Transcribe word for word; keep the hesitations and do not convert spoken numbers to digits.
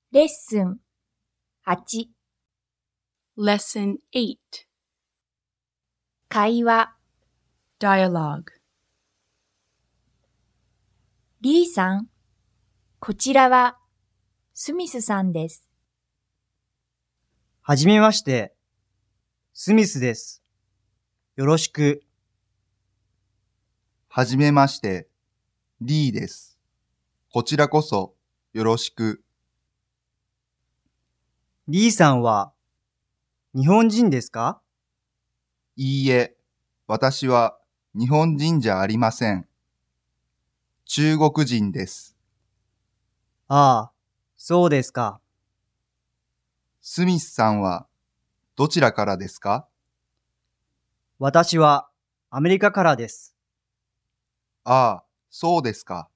レッスンはち Lesson eight. 会話 Dialogue. リーさん、こちらはスミスさんです。 はじめまして、スミスです。よろしく。 はじめまして、リーです。こちらこそよろしく。 リーさんは日本人ですか？ いいえ、私は日本人じゃありません。中国人です。 ああ、そうですか。 スミスさんはどちらからですか？ 私はアメリカからです。 ああ、そうですか。